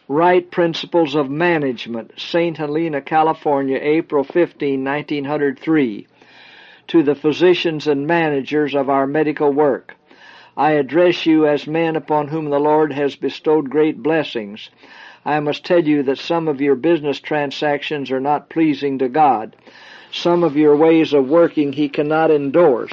Right Principles of Management, St. Helena, California, April 15, 1903. To the physicians and managers of our medical work, I address you as men upon whom the Lord has bestowed great blessings. I must tell you that some of your business transactions are not pleasing to God. Some of your ways of working He cannot endorse.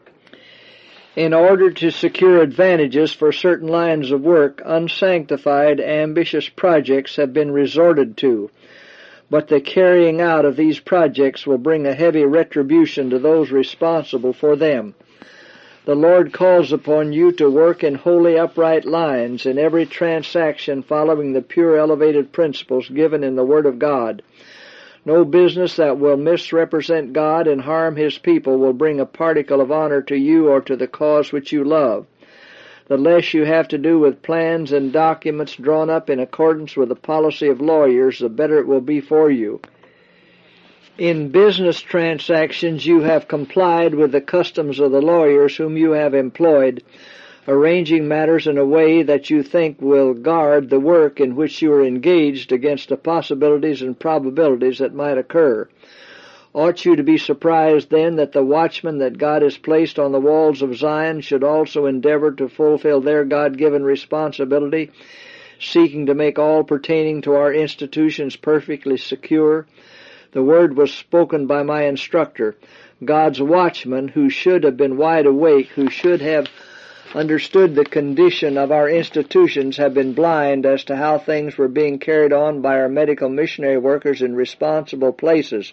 In order to secure advantages for certain lines of work, unsanctified, ambitious projects have been resorted to. But the carrying out of these projects will bring a heavy retribution to those responsible for them. The Lord calls upon you to work in holy, upright lines in every transaction following the pure, elevated principles given in the Word of God. No business that will misrepresent God and harm His people will bring a particle of honor to you or to the cause which you love. The less you have to do with plans and documents drawn up in accordance with the policy of lawyers, the better it will be for you. In business transactions you have complied with the customs of the lawyers whom you have employed, arranging matters in a way that you think will guard the work in which you are engaged against the possibilities and probabilities that might occur. Ought you to be surprised, then, that the watchmen that God has placed on the walls of Zion should also endeavor to fulfill their God-given responsibility, seeking to make all pertaining to our institutions perfectly secure? The word was spoken by my instructor. God's watchmen, who should have been wide awake, who should have understood the condition of our institutions, have been blind as to how things were being carried on by our medical missionary workers in responsible places.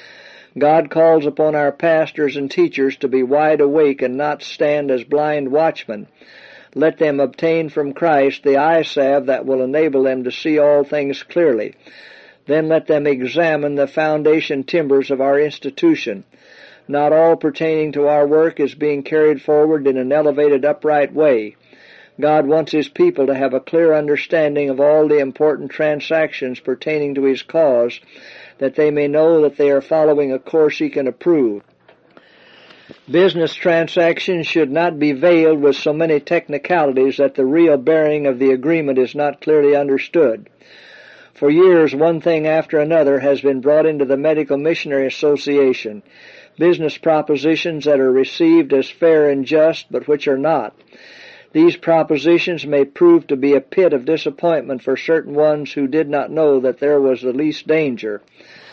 God calls upon our pastors and teachers to be wide awake and not stand as blind watchmen. Let them obtain from Christ the eye salve that will enable them to see all things clearly. Then let them examine the foundation timbers of our institution. Not all pertaining to our work is being carried forward in an elevated, upright way. God wants His people to have a clear understanding of all the important transactions pertaining to His cause, that they may know that they are following a course He can approve. Business transactions should not be veiled with so many technicalities that the real bearing of the agreement is not clearly understood. For years, one thing after another has been brought into the Medical Missionary Association. Business propositions that are received as fair and just, but which are not. These propositions may prove to be a pit of disappointment for certain ones who did not know that there was the least danger.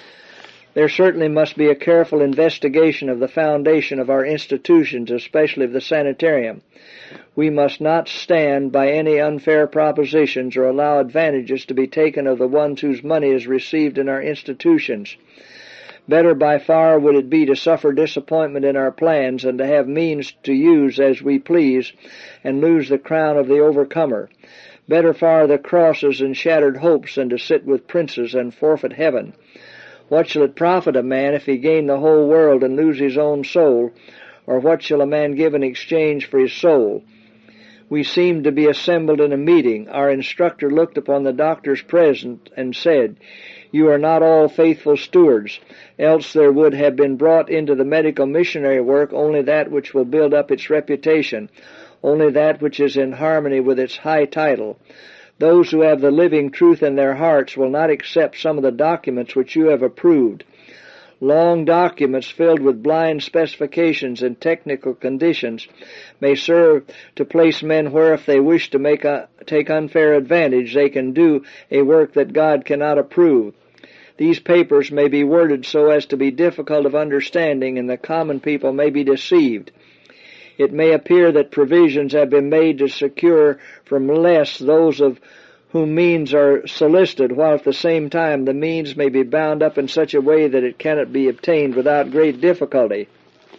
There certainly must be a careful investigation of the foundation of our institutions, especially of the sanitarium. We must not stand by any unfair propositions or allow advantages to be taken of the ones whose money is received in our institutions. Better by far would it be to suffer disappointment in our plans than to have means to use as we please and lose the crown of the overcomer. Better far the crosses and shattered hopes than to sit with princes and forfeit heaven. What shall it profit a man if he gain the whole world and lose his own soul? Or what shall a man give in exchange for his soul? We seemed to be assembled in a meeting. Our instructor looked upon the doctors present and said, "You are not all faithful stewards, else there would have been brought into the medical missionary work only that which will build up its reputation, only that which is in harmony with its high title. Those who have the living truth in their hearts will not accept some of the documents which you have approved. Long documents filled with blind specifications and technical conditions may serve to place men where, if they wish to take unfair advantage, they can do a work that God cannot approve. These papers may be worded so as to be difficult of understanding, and the common people may be deceived. It may appear that provisions have been made to secure from less those of whom means are solicited, while at the same time the means may be bound up in such a way that it cannot be obtained without great difficulty.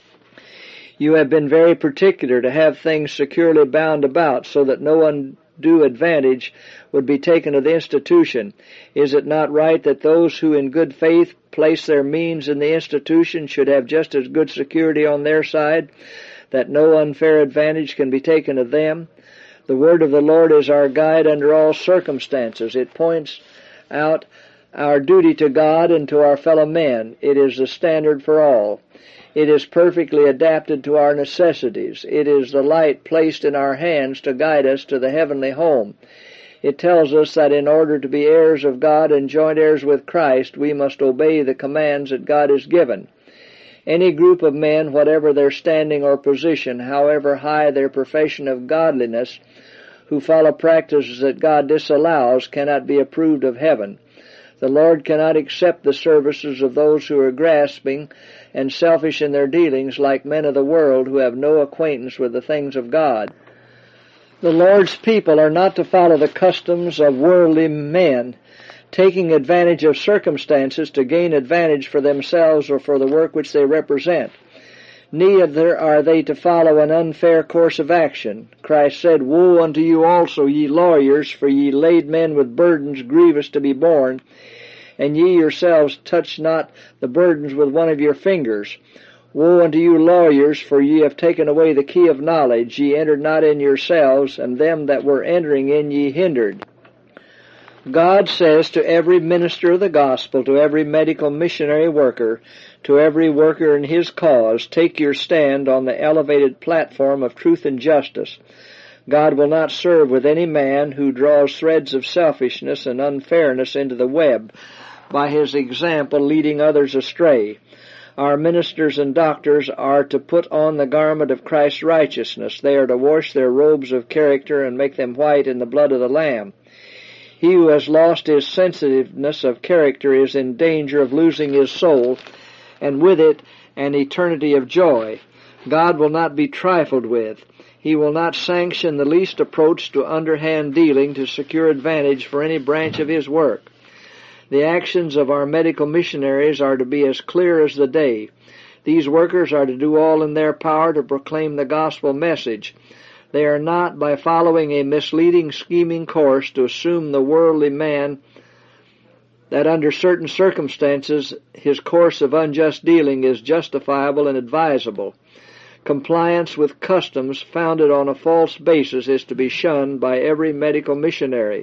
You have been very particular to have things securely bound about, so that no undue advantage would be taken of the institution. Is it not right that those who in good faith place their means in the institution should have just as good security on their side, that no unfair advantage can be taken of them? The word of the Lord is our guide under all circumstances. It points out our duty to God and to our fellow men. It is the standard for all. It is perfectly adapted to our necessities. It is the light placed in our hands to guide us to the heavenly home. It tells us that in order to be heirs of God and joint heirs with Christ, we must obey the commands that God has given. Any group of men, whatever their standing or position, however high their profession of godliness, who follow practices that God disallows, cannot be approved of heaven. The Lord cannot accept the services of those who are grasping and selfish in their dealings, like men of the world who have no acquaintance with the things of God. The Lord's people are not to follow the customs of worldly men, taking advantage of circumstances to gain advantage for themselves or for the work which they represent. Neither are they to follow an unfair course of action. Christ said, "Woe unto you also, ye lawyers, for ye lade men with burdens grievous to be borne, and ye yourselves touch not the burdens with one of your fingers. Woe unto you lawyers, for ye have taken away the key of knowledge. Ye entered not in yourselves, and them that were entering in ye hindered." God says to every minister of the gospel, to every medical missionary worker, to every worker in His cause, take your stand on the elevated platform of truth and justice. God will not serve with any man who draws threads of selfishness and unfairness into the web, by his example leading others astray. Our ministers and doctors are to put on the garment of Christ's righteousness. They are to wash their robes of character and make them white in the blood of the Lamb. He who has lost his sensitiveness of character is in danger of losing his soul, and with it an eternity of joy. God will not be trifled with. He will not sanction the least approach to underhand dealing to secure advantage for any branch of His work. The actions of our medical missionaries are to be as clear as the day. These workers are to do all in their power to proclaim the gospel message. They are not, by following a misleading, scheming course, to assume the worldly man that under certain circumstances his course of unjust dealing is justifiable and advisable. Compliance with customs founded on a false basis is to be shunned by every medical missionary.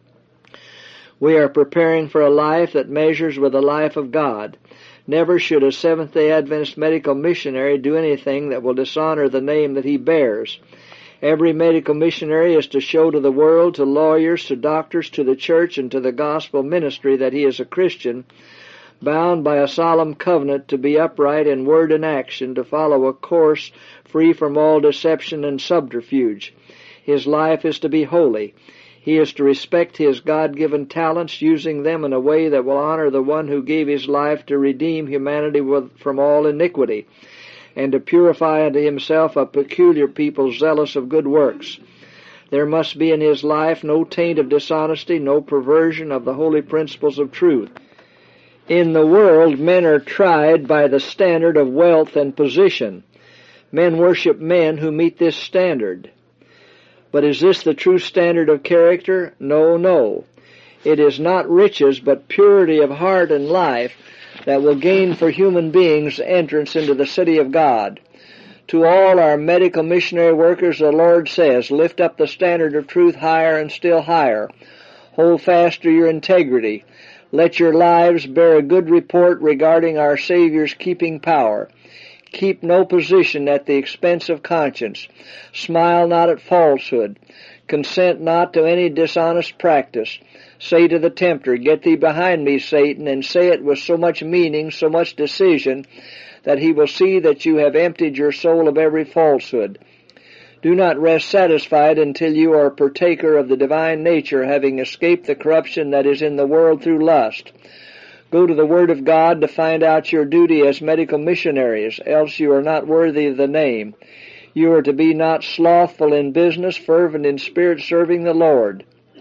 We are preparing for a life that measures with the life of God. Never should a Seventh-day Adventist medical missionary do anything that will dishonor the name that he bears. Every medical missionary is to show to the world, to lawyers, to doctors, to the church, and to the gospel ministry that he is a Christian, bound by a solemn covenant to be upright in word and action, to follow a course free from all deception and subterfuge. His life is to be holy. He is to respect his God-given talents, using them in a way that will honor the one who gave his life to redeem humanity from all iniquity, and to purify unto himself a peculiar people zealous of good works. There must be in his life no taint of dishonesty, no perversion of the holy principles of truth. In the world, men are tried by the standard of wealth and position. Men worship men who meet this standard. But is this the true standard of character? No, no. It is not riches, but purity of heart and life that will gain for human beings entrance into the city of God. To all our medical missionary workers, the Lord says, lift up the standard of truth higher and still higher. Hold fast to your integrity. Let your lives bear a good report regarding our Savior's keeping power. Keep no position at the expense of conscience. Smile not at falsehood. Consent not to any dishonest practice. Say to the tempter, get thee behind me, Satan, and say it with so much meaning, so much decision, that he will see that you have emptied your soul of every falsehood. Do not rest satisfied until you are a partaker of the divine nature, having escaped the corruption that is in the world through lust. Go to the Word of God to find out your duty as medical missionaries, else you are not worthy of the name. You are to be not slothful in business, fervent in spirit, serving the Lord.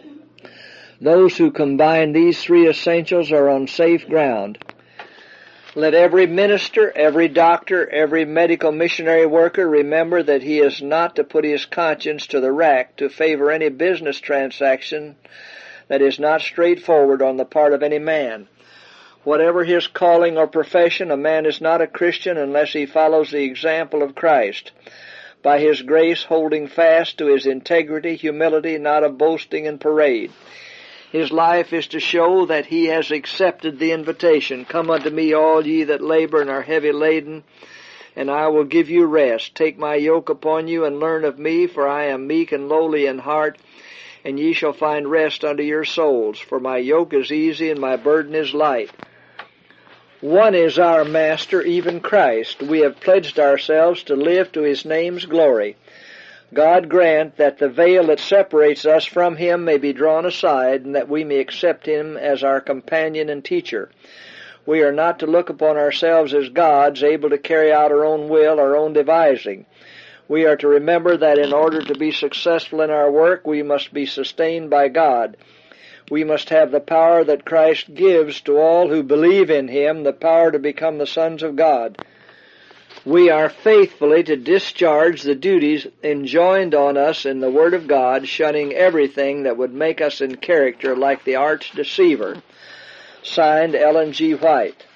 Those who combine these three essentials are on safe ground. Let every minister, every doctor, every medical missionary worker remember that he is not to put his conscience to the rack to favor any business transaction that is not straightforward on the part of any man. Whatever his calling or profession, a man is not a Christian unless he follows the example of Christ, by his grace holding fast to his integrity, humility, not of boasting and parade. His life is to show that he has accepted the invitation, come unto me all ye that labor and are heavy laden, and I will give you rest. Take my yoke upon you and learn of me, for I am meek and lowly in heart, and ye shall find rest unto your souls, for my yoke is easy and my burden is light. One is our Master, even Christ. We have pledged ourselves to live to His name's glory. God grant that the veil that separates us from Him may be drawn aside, and that we may accept Him as our companion and teacher. We are not to look upon ourselves as gods, able to carry out our own will, our own devising. We are to remember that in order to be successful in our work, we must be sustained by God. We must have the power that Christ gives to all who believe in Him, the power to become the sons of God. We are faithfully to discharge the duties enjoined on us in the Word of God, shunning everything that would make us in character like the arch deceiver. Signed, Ellen G. White.